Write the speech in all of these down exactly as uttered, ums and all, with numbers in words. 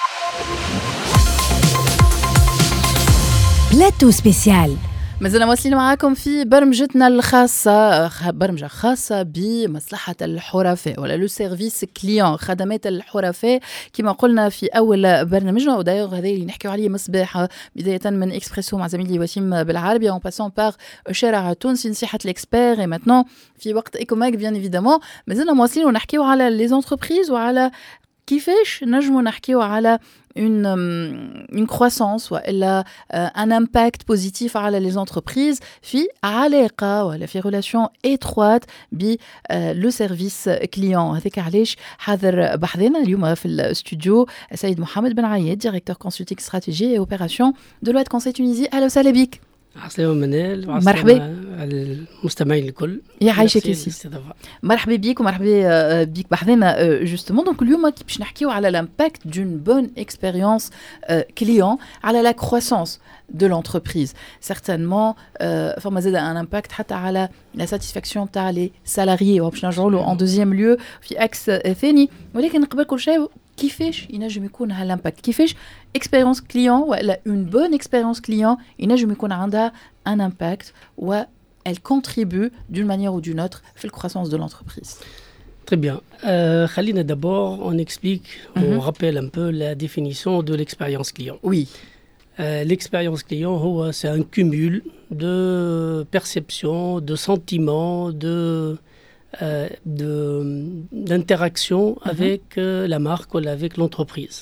بلاتو سبيسيال. مازلنا مواصلين معاكم في برمجتنا الخاصة، برمجة خاصة بمصلحة الحرفاء ولا لو سيرفيس كليون، خدمات الحرفاء كما قلنا في أول برنامجنا. ودايوغ هذا اللي نحكيو عليه مصباح، بداية من إكسبريسو مع زميلي وسيم بالعربي، en passant par شارع تونسي نصيحة الإكسبير، et maintenant في وقت إيكوماك bien évidemment. مازلنا مواصلين ونحكيو على لي زونتربريز وعلى كيفاش نجموا نحكيو على une, une croissance وإلا un impact positif على les entreprises في علاقة ولا في relation étroite ب le service client. هذاك علاش حاضر بحضنا اليوم في الاستوديو سيد محمد بن عياد، directeur consulting stratégie et opération de l'Ouest Conseil Tunisie. أهلا وسهلا بك. عسلامة منال، مرحبا المستمعين الكل، يعيشك يا سيدي. مرحبا بك ومرحبا بك بحذنا جوستومون. دونك اليوم كي باش نحكيو على لامباكت دون بون اكسبيريونس كليون على لا كرواسونس de l'entreprise. Certainement, euh, فما زاد un impact حتى على la satisfaction تاع les salariés. وباش نرجعوا له en deuxième lieu في اكس ثاني. ولكن قبل كل شيء كيفاش ينجم يكون هالامباكت، كيفاش اكسبيريونس كليون ولا اون بون اكسبيريونس كليون ينجم يكون عندها ان امباكت و elle contribue d'une manière ou d'une autre في la croissance de l'entreprise. Très bien. Euh, Khalina, d'abord, on explique, mm-hmm. on rappelle un peu la définition de l'expérience client. Oui. Euh, l'expérience client, c'est un cumul de perceptions, de sentiments, de Euh, de, d'interaction mm-hmm. avec euh, la marque ou avec l'entreprise.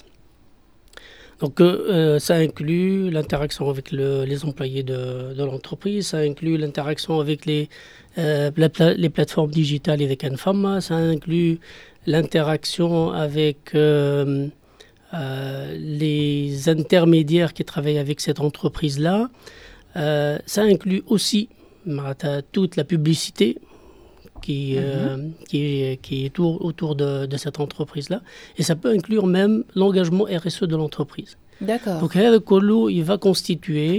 Donc euh, ça inclut l'interaction avec le, les employés de, de l'entreprise, ça inclut l'interaction avec les, euh, la, les plateformes digitales avec Anfama, ça inclut l'interaction avec euh, euh, les intermédiaires qui travaillent avec cette entreprise-là, euh, ça inclut aussi toute la publicité Qui, mm-hmm. euh, qui, qui est autour, autour de, de cette entreprise-là. Et ça peut inclure même l'engagement R S E de l'entreprise. D'accord. Donc, il va constituer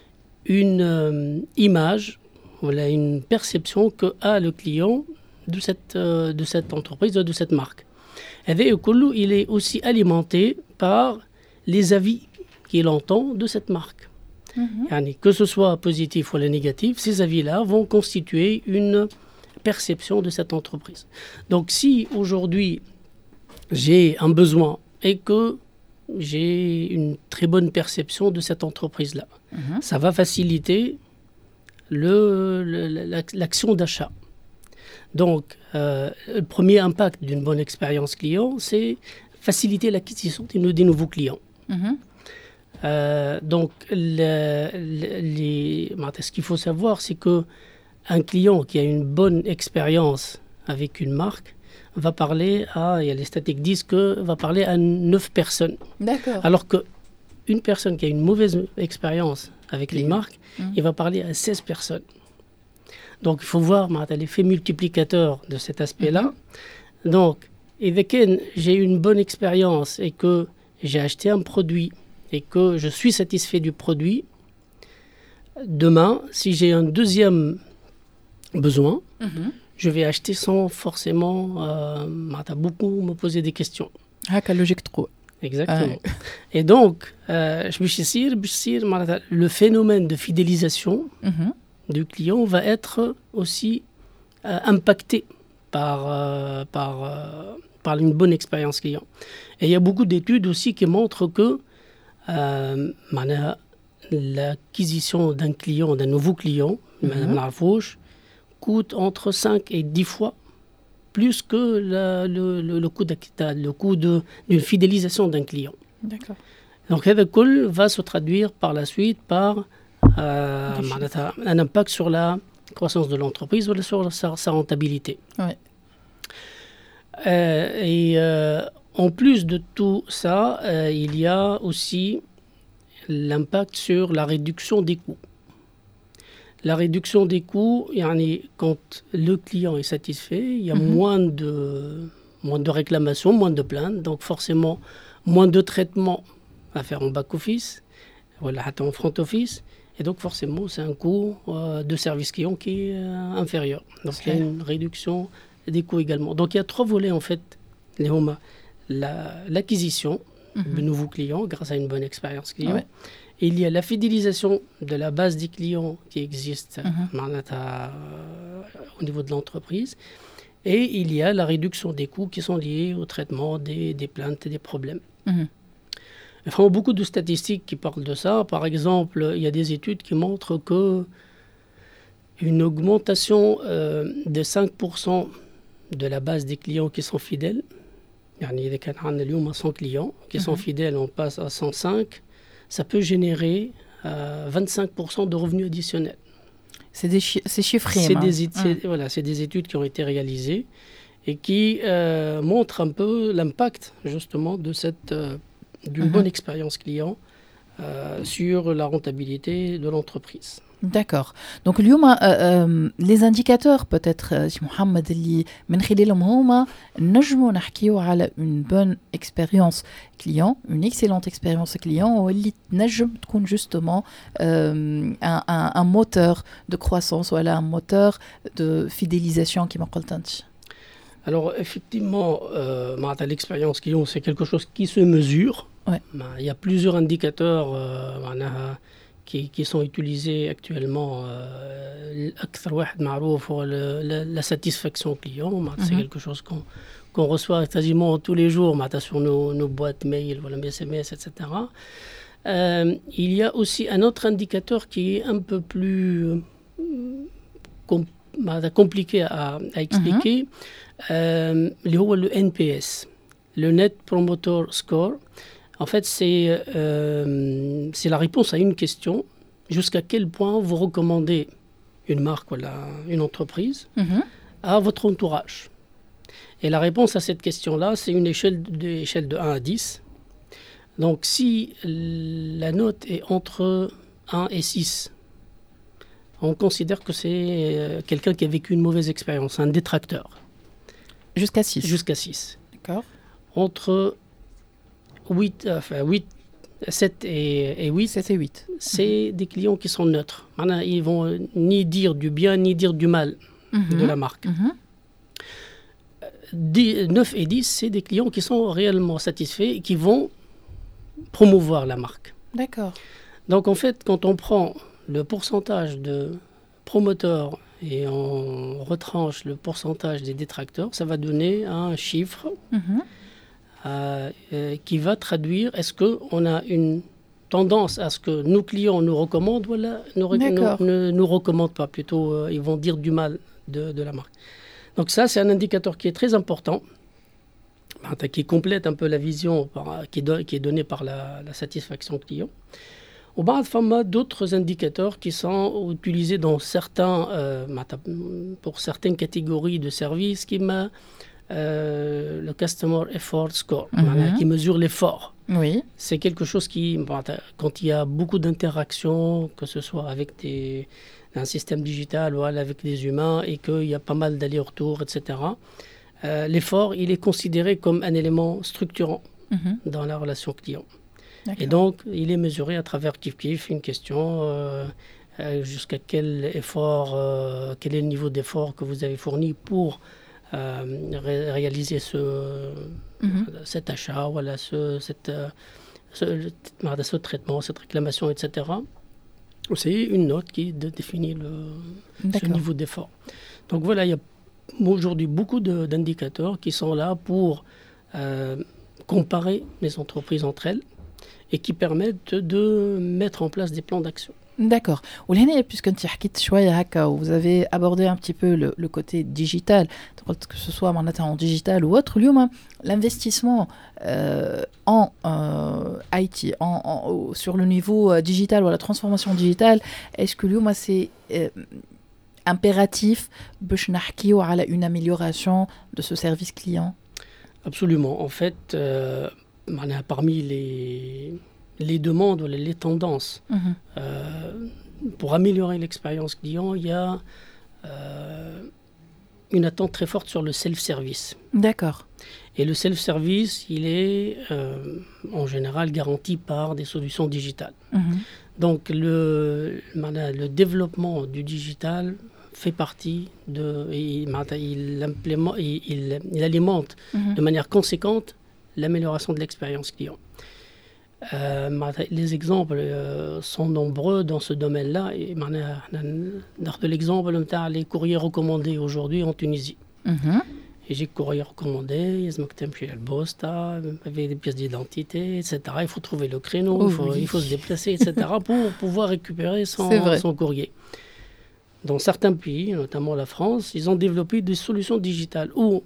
une euh, image, voilà, une perception qu'a le client de cette, euh, de cette entreprise, de cette marque. Et il est aussi alimenté par les avis qu'il entend de cette marque. Mm-hmm. Que ce soit positif ou négatif, ces avis-là vont constituer une perception de cette entreprise. Donc si aujourd'hui j'ai un besoin et que j'ai une très bonne perception de cette entreprise-là, mm-hmm. ça va faciliter le, le, l'action d'achat. Donc euh, le premier impact d'une bonne expérience client, c'est faciliter l'acquisition de, des nouveaux clients. Mm-hmm. Euh, donc le, le, les, ce qu'il faut savoir, c'est que un client qui a une bonne expérience avec une marque va parler à, il y a les statistiques disent que va parler à neuf personnes. D'accord. Alors qu'une personne qui a une mauvaise expérience avec une marque, mmh. il va parler à seize personnes. Donc il faut voir l'effet multiplicateur de cet aspect-là. Mmh. Donc, et dès que j'ai une bonne expérience et que j'ai acheté un produit et que je suis satisfait du produit, demain, si j'ai un deuxième besoin, mm-hmm. je vais acheter sans forcément euh, beaucoup me poser des questions. Ah, quelle logique trop. Exactement. Ah. Et donc, euh, le phénomène de fidélisation mm-hmm. du client va être aussi euh, impacté par, euh, par, euh, par une bonne expérience client. Et il y a beaucoup d'études aussi qui montrent que euh, l'acquisition d'un client, d'un nouveau client, mm-hmm. coûte entre cinq et dix fois plus que la, le, le, le coût, le coût de, d'une fidélisation d'un client. D'accord. Donc, le va se traduire par la suite par euh, un impact sur la croissance de l'entreprise ou sur sa, sa rentabilité. Ouais. Euh, et euh, en plus de tout ça, euh, il y a aussi l'impact sur la réduction des coûts. La réduction des coûts, quand le client est satisfait, il y a mm-hmm. moins, de, moins de réclamations, moins de plaintes, donc forcément moins de traitements à faire en back-office, voilà, en front-office, et donc forcément c'est un coût euh, de service client qui est euh, inférieur. Donc c'est il y a une réduction des coûts également. Donc il y a trois volets en fait, les la, l'acquisition, mm-hmm. de nouveaux clients grâce à une bonne expérience client. Ouais. Et il y a la fidélisation de la base des clients qui existe mm-hmm. euh, au niveau de l'entreprise. Et il y a la réduction des coûts qui sont liés au traitement des, des plaintes et des problèmes. Mm-hmm. Il y a vraiment beaucoup de statistiques qui parlent de ça. Par exemple, il y a des études qui montrent que une augmentation euh, de cinq pour cent de la base des clients qui sont fidèles, il y a cent clients qui sont fidèles, on passe à cent cinq, ça peut générer euh, vingt-cinq pour cent de revenus additionnels. C'est, des chi- c'est chiffré. C'est hein. des, é- c'est, mm. voilà, c'est des études qui ont été réalisées et qui euh, montrent un peu l'impact justement de cette, euh, d'une mm-hmm. bonne expérience client euh, sur la rentabilité de l'entreprise. D'accord. Donc, اليوم, euh, euh, les indicateurs, peut-être, euh, Mohamed, اللي من خلالهم هما نجموا نحكيو على une bonne expérience client, une excellente expérience client, واللي تنجم تكون justement euh, un, un, un moteur de croissance, voilà, un moteur de fidélisation, كما قلت أنت. Alors, effectivement, euh, l'expérience client, c'est quelque chose qui se mesure. Ouais. Il y a plusieurs indicateurs euh, qui, qui sont utilisés actuellement. Euh, la satisfaction client, mm-hmm. c'est quelque chose qu'on, qu'on reçoit quasiment tous les jours sur nos, nos boîtes mail, voilà, S M S, et cetera. Euh, il y a aussi un autre indicateur qui est un peu plus com- compliqué à, à expliquer, mm-hmm. euh, le N P S, le Net Promoter Score. En fait, c'est, euh, c'est la réponse à une question. Jusqu'à quel point vous recommandez une marque ou une entreprise mm-hmm. à votre entourage. Et la réponse à cette question-là, c'est une échelle de, échelle de un à dix. Donc, si la note est entre un et six, on considère que c'est quelqu'un qui a vécu une mauvaise expérience, un détracteur. Jusqu'à six. Jusqu'à six. D'accord. Entre huit, enfin huit, sept et, et huit, sept et huit. C'est mmh. des clients qui sont neutres. Maintenant, ils vont ni dire du bien ni dire du mal mmh. de la marque. Mmh. dix, neuf et dix, c'est des clients qui sont réellement satisfaits et qui vont promouvoir la marque. D'accord. Donc en fait, quand on prend le pourcentage de promoteurs et on retranche le pourcentage des détracteurs, ça va donner un chiffre mmh. Euh, euh, qui va traduire est-ce qu'on a une tendance à ce que nos clients nous recommandent ou là, nous, nous, ne nous recommandent pas, plutôt euh, ils vont dire du mal de, de la marque. Donc ça, c'est un indicateur qui est très important, qui complète un peu la vision par, qui, do, qui est donnée par la, la satisfaction client. Au bas de d'autres indicateurs qui sont utilisés dans certains, euh, pour certaines catégories de services qui m'a Euh, le Customer Effort Score, mm-hmm. qui mesure l'effort. Oui. C'est quelque chose qui, quand il y a beaucoup d'interactions, que ce soit avec des, un système digital ou avec des humains, et qu'il y a pas mal d'allers-retours, et cetera, euh, l'effort, il est considéré comme un élément structurant mm-hmm. dans la relation client. D'accord. Et donc, il est mesuré à travers Kif Kif, une question euh, euh, jusqu'à quel effort, euh, quel est le niveau d'effort que vous avez fourni pour Euh, ré- réaliser ce, mm-hmm. cet achat, voilà, ce, cette, ce, ce traitement, cette réclamation, et cetera. C'est une note qui de, définit le, ce niveau d'effort. Donc voilà, il y a aujourd'hui beaucoup de, d'indicateurs qui sont là pour euh, comparer les entreprises entre elles et qui permettent de mettre en place des plans d'action. D'accord. ولهنا puisque انت حكيت شويه هكا vous avez abordé un petit peu le, le côté digital, que ce soit en digital ou autre, اليوم l'investissement euh, en euh, I T, en, en, sur le niveau digital ou la transformation digitale, est-ce que اليوم c'est euh, impératif باش نحكيو على une amélioration de ce service client? Absolument. En fait, euh, parmi les les demandes, les tendances. Mmh. Euh, pour améliorer l'expérience client, il y a euh, une attente très forte sur le self-service. D'accord. Et le self-service, il est euh, en général garanti par des solutions digitales. Mmh. Donc le, le développement du digital fait partie de... Il, il, il, il, il alimente mmh. de manière conséquente l'amélioration de l'expérience client. Euh, les exemples euh, sont nombreux dans ce domaine-là. Et de l'exemple les courriers recommandés aujourd'hui en Tunisie. Mhm. Et j'ai courrier recommandé, il y a le Bosta, avec des pièces d'identité, et cetera. Il faut trouver le créneau, Oh, il, faut, oui. il faut se déplacer, et cetera pour pouvoir récupérer son, son courrier. Dans certains pays, notamment la France, ils ont développé des solutions digitales où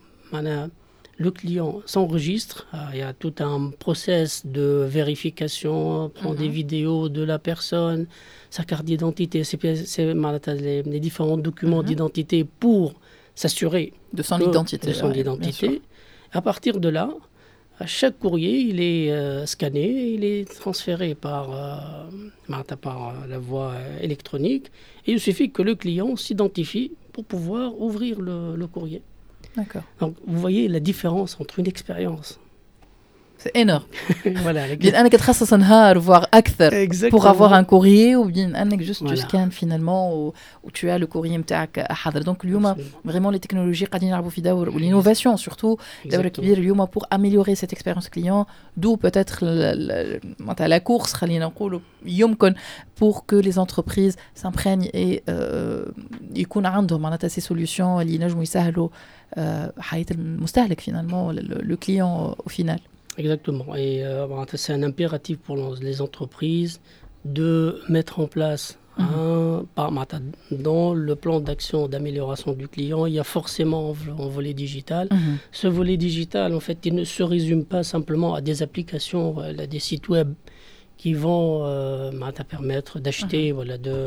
le client s'enregistre, il y a tout un process de vérification, prend mm-hmm. des vidéos de la personne, sa carte d'identité, c'est, c'est, les, les différents documents mm-hmm. d'identité pour s'assurer de son que, identité. De son ouais, identité. À partir de là, à chaque courrier, il est euh, scanné, il est transféré par, euh, par la voie électronique et il suffit que le client s'identifie pour pouvoir ouvrir le, le courrier. D'accord. Donc, vous voyez la différence entre une expérience. C'est énorme. Voilà. bien أنك تخصص نهار voire أكثر pour avoir un courrier ou bien أنك juste voilà. tu scannes finalement ou, ou tu as le courrier متاعك حاضر. Donc اليوم vraiment les technologies قاعدين يلعبوا في دور ou l'innovation surtout دور كبير اليوم pour améliorer cette expérience client, d'où peut-être la, la course خلينا نقولوا يمكن pour que les entreprises s'imprègnent et euh, يكون عندهم معناتها ces solutions اللي ينجموا يسهلوا حياة المستهلك finalement le, le client au final. Exactement. Et euh, c'est un impératif pour les entreprises de mettre en place mm-hmm. un, dans le plan d'action d'amélioration du client, il y a forcément un volet digital. Mm-hmm. Ce volet digital, en fait, il ne se résume pas simplement à des applications, à des sites web qui vont euh, permettre d'acheter, mm-hmm. voilà, de,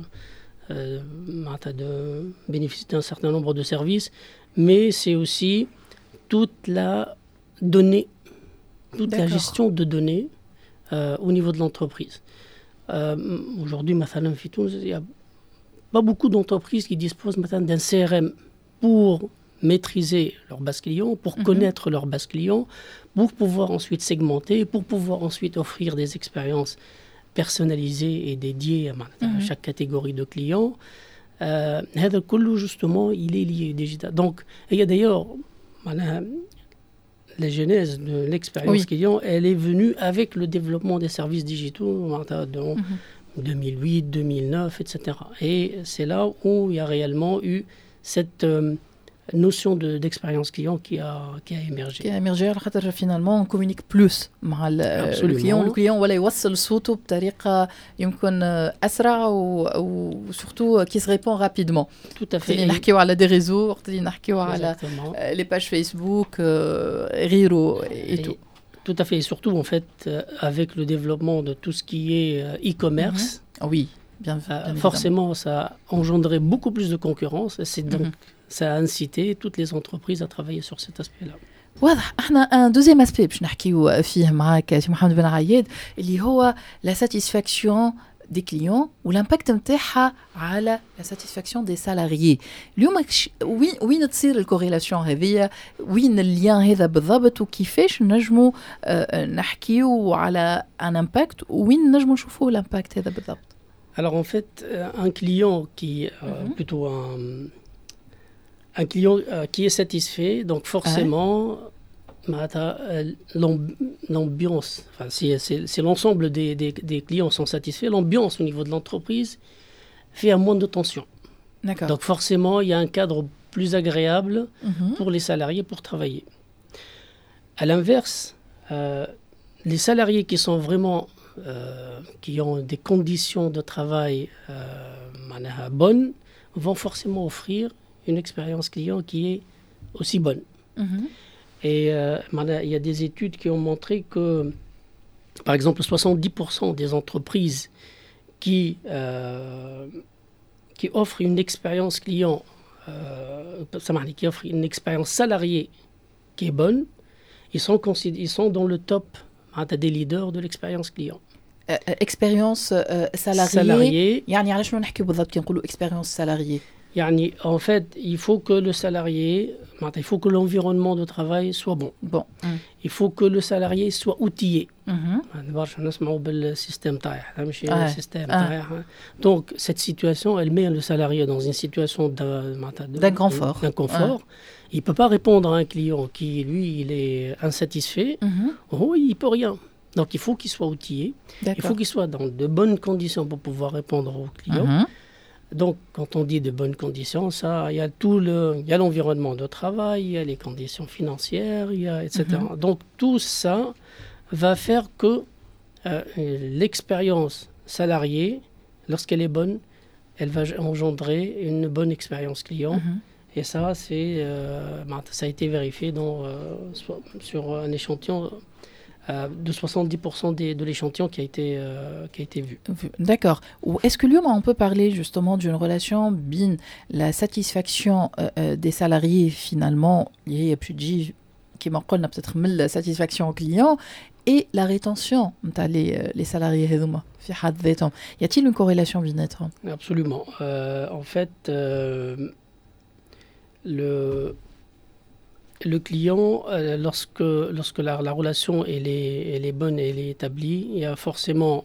euh, de bénéficier d'un certain nombre de services, mais c'est aussi toute la donnée toute D'accord. la gestion de données euh, au niveau de l'entreprise. Euh, aujourd'hui, il n'y a pas beaucoup d'entreprises qui disposent d'un C R M pour maîtriser leur base client, pour mm-hmm. connaître leur base client, pour pouvoir ensuite segmenter, pour pouvoir ensuite offrir des expériences personnalisées et dédiées à, mm-hmm. à chaque catégorie de clients. Euh, justement, il est lié au digital. Donc, il y a d'ailleurs... La genèse de l'expérience oui. client, elle est venue avec le développement des services digitaux en mm-hmm. deux mille huit, deux mille neuf, et cetera. Et c'est là où il y a réellement eu cette euh, notion de, d'expérience client qui a, qui a émergé. Qui a émergé, alors finalement on communique plus avec le client. Le client ولا يوصل صوته بطريقة يمكن أسرع و surtout qui se répond rapidement. Tout à fait. خلينا نحكيو على des réseaux, خلينا نحكيو على les pages Facebook, غيره et tout. Tout à fait. Et surtout en fait euh, avec le développement de tout ce qui est euh, e-commerce. Mm-hmm. Oui, bien, bien euh, forcément ça a engendré beaucoup plus de concurrence. Et c'est donc mm-hmm. ça a incité toutes les entreprises à travailler sur cet aspect-là. واضح. احنا ان دوزيام اسبي باش نحكيو فيه معاك سي محمد بن عياد اللي هو لا ساتيسفاكسيون دي كليون والامباكت نتاعها على لا ساتيسفاكسيون دي سالاريي. اليوم وين وين تصير الكوريلاسيون هذه، وين اللين هذا بالضبط، وكيفاش نجموا نحكيو على ان امباكت وين نجموا نشوفوا الامباكت هذا بالضبط. Alors en fait un client qui euh, mm-hmm. plutôt un Un client euh, qui est satisfait, donc forcément, euh, l'ambiance, enfin, c'est, c'est, c'est l'ensemble des, des, des clients sont satisfaits, l'ambiance au niveau de l'entreprise fait un moins de tension. D'accord. Donc forcément, il y a un cadre plus agréable mm-hmm. pour les salariés pour travailler. À l'inverse, euh, les salariés qui sont vraiment, euh, qui ont des conditions de travail euh, bonnes, vont forcément offrir une expérience client qui est aussi bonne. Mm-hmm. Et euh, il y a des études qui ont montré que, par exemple, soixante-dix pour cent des entreprises qui, euh, qui offrent une expérience client, euh, qui offrent une expérience salariée qui est bonne, ils sont, considé- ils sont dans le top des leaders de l'expérience client. expérience salariée. salarié. يعني على شنو نحكي بالضبط كي نقولوا expérience salariée؟ يعني, en fait, il faut que le salarié, il faut que l'environnement de travail soit bon. Bon. Mm. Il faut que le salarié soit outillé. Mm-hmm. Système ah. système ah. Donc, cette situation, elle met le salarié dans une situation d'inconfort. d'inconfort. Ah. Il ne peut pas répondre à un client qui, lui, il est insatisfait. Mm-hmm. Oh, il ne peut rien. Donc, il faut qu'il soit outillé. D'accord. Il faut qu'il soit dans de bonnes conditions pour pouvoir répondre aux clients. Mhm. Donc, quand on dit de bonnes conditions, ça, il y a tout le, il y a l'environnement de travail, il y a les conditions financières, il y a, et cetera. Mhm. Donc, tout ça va faire que euh, l'expérience salariée, lorsqu'elle est bonne, elle va engendrer une bonne expérience client. Mhm. Et ça, c'est, euh, ça a été vérifié dans, euh, sur un échantillon euh, de soixante-dix pour cent des, de l'échantillon qui a été, euh, qui a été vu. D'accord. Ou est-ce que l'Yom, on peut parler justement d'une relation bin la satisfaction euh, euh, des salariés finalement, il y a plus de qui m'en peut-être la satisfaction au client et la rétention les, les salariés هذوما في حد ذاتهم. Y a-t-il une corrélation بيناتهم? Absolument. Euh, en fait, euh, le le client, euh, lorsque, lorsque la, la relation elle est, elle est bonne et elle est établie, il y a forcément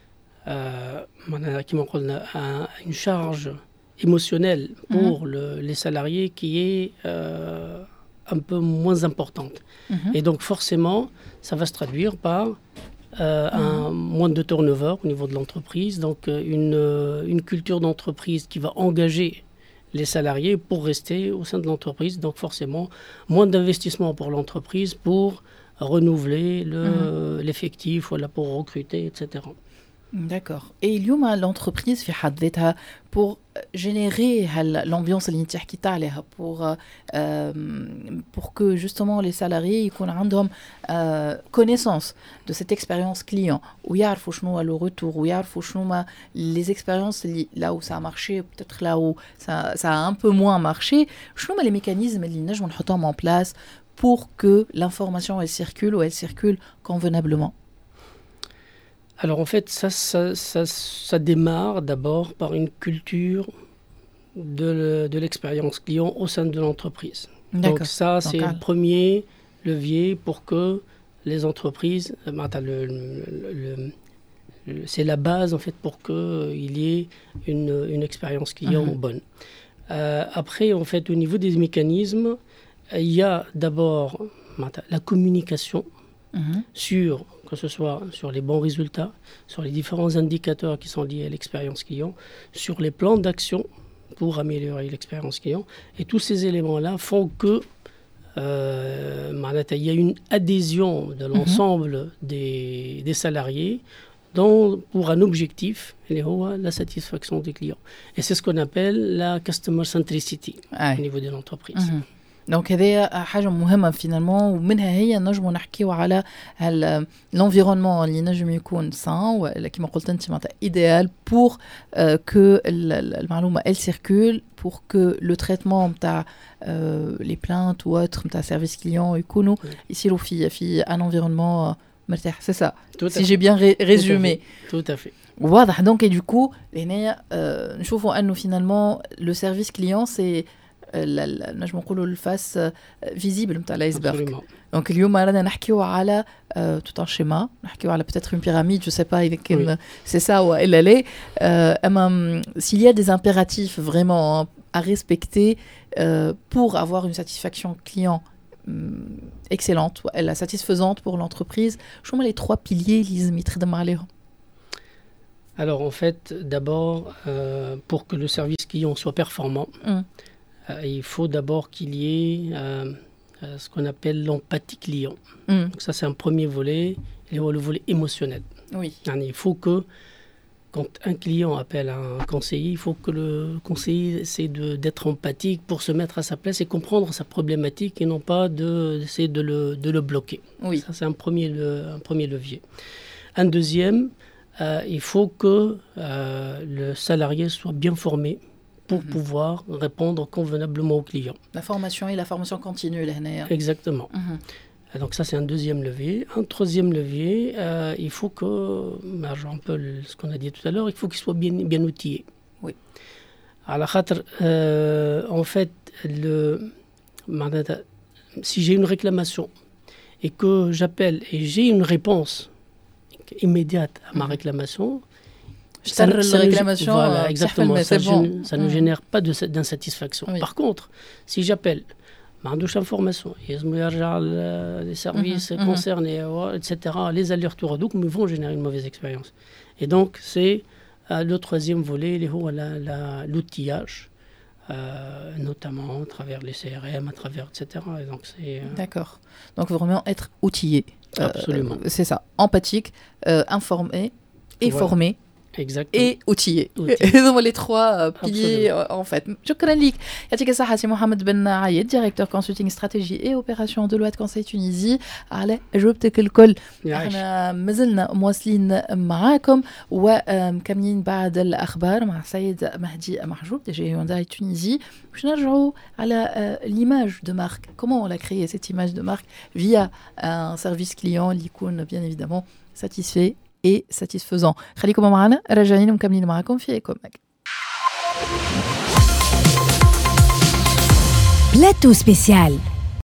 euh, un, une charge émotionnelle pour mm-hmm. le, les salariés qui est euh, un peu moins importante. Mm-hmm. Et donc forcément, ça va se traduire par euh, mm-hmm. un moins de turnover au niveau de l'entreprise, donc une, une culture d'entreprise qui va engager les salariés pour rester au sein de l'entreprise. Donc forcément, moins d'investissement pour l'entreprise pour renouveler le, mmh. l'effectif, voilà, pour recruter, et cetera. D'accord. Et il y a l'entreprise في حد ذاتها pour générer l'ambiance اللي انت حكيت عليها pour euh, pour que justement les salariés يكون عندهم euh, connaissance de cette expérience client ويعرفوا شنو le retour ويعرفوا شنو les expériences là où ça a marché peut-être là où ça, ça a un peu moins marché شنو les mécanismes اللي نجموا نحطهم en place pour que l'information elle circule ou elle circule convenablement. Alors en fait, ça, ça, ça, ça démarre d'abord par une culture de, le, de l'expérience client au sein de l'entreprise. D'accord. Donc ça, c'est Donc, le premier levier pour que les entreprises... Le, le, le, le, c'est la base en fait pour qu'il y ait une, une expérience client mmh. bonne. Euh, après, en fait, au niveau des mécanismes, il y a d'abord la communication mmh. sur... que ce soit sur les bons résultats, sur les différents indicateurs qui sont liés à l'expérience client, sur les plans d'action pour améliorer l'expérience client. Et tous ces éléments-là font que euh, il y a une adhésion de l'ensemble mm-hmm. des, des salariés dans, pour un objectif, la satisfaction des clients. Et c'est ce qu'on appelle la customer centricity ah. au niveau de l'entreprise. Mm-hmm. دونك هذه حاجه مهمه فينالمون ومنها هي نجموا نحكيو على l'environnement اللي نجم يكون سان ولا كما قلت انت معناتها ايديال pour que المعلومه elle circule pour que le traitement نتاع les plaintes ou autres نتاع service client يكونوا يصيروا في في un environnement مرتاح c'est ça si j'ai bien résumé tout à fait واضح دونك du coup هنا نشوفوا انه finalement le service client c'est نجم نقولوا الفاس فيزيبل نتاع الايسبرغ دونك اليوم رانا نحكيو على tout un schéma نحكيو على peut-être une pyramide je sais pas اذا كان c'est ça والا لا اما s'il y a des impératifs vraiment à respecter pour avoir une satisfaction client excellente la satisfaisante pour l'entreprise شو هما les trois piliers اللي لازم يتخدم عليهم. Alors en fait d'abord euh, pour que le service client soit performant mm. il faut d'abord qu'il y ait euh, euh, ce qu'on appelle l'empathie client. Mm. Donc ça, c'est un premier volet, le volet émotionnel. Oui. Il faut que, quand un client appelle un conseiller, il faut que le conseiller essaie de, d'être empathique pour se mettre à sa place et comprendre sa problématique et non pas de, d'essayer de le, de le bloquer. Oui. Ça, c'est un premier, le, un premier levier. Un deuxième, euh, il faut que euh, le salarié soit bien formé pour mm-hmm. pouvoir répondre convenablement aux clients. La formation et la formation continue. Là, exactement. Mm-hmm. Donc ça, c'est un deuxième levier. Un troisième levier, euh, il faut que, bah, un peu ce qu'on a dit tout à l'heure, il faut qu'il soit bien, bien outillé. Oui. Alors, euh, en fait, le, si j'ai une réclamation et que j'appelle et j'ai une réponse immédiate à ma mm-hmm. réclamation, Ça, ça réclamation, voilà, exactement. Ça, bon. ça ne mmh. génère pas de, d'insatisfaction. Oui. Par contre, si j'appelle ما عندوش انفورماسيون يلزم يرجع لي سيرفيس كونسيرني ايتترا لي allers-retours دوك ils vont générer une mauvaise expérience et donc c'est euh, le troisième volet اللي هو la, la, l'outillage euh, notamment à travers les C R M à travers etc et donc c'est euh... d'accord donc vraiment être outillé absolument euh, c'est ça empathique euh, informé et voilà. formé Exactement. et outillé. Outillé. Les trois euh, piliers euh, en fait. شكرا ليك. يعطيك الصحة سي محمد بن عايد ديريكتور كونسلتينغ استراتيجي اي اوبيراسيون دولوات كونساي تونيزي على اجوبتك الكل. احنا مازلنا مواصلين معاكم ومكملين بعد الاخبار مع سيد مهدي محجوب دي جي هيونداي تونيزي باش نرجعوا على l'image de marque. Comment on a créé cette image de marque via un service client اللي يكون bien évidemment satisfait et satisfaisant. خليكم معنا راجعين ومكملين معكم في ايكوماك. بلاتو سبيسيال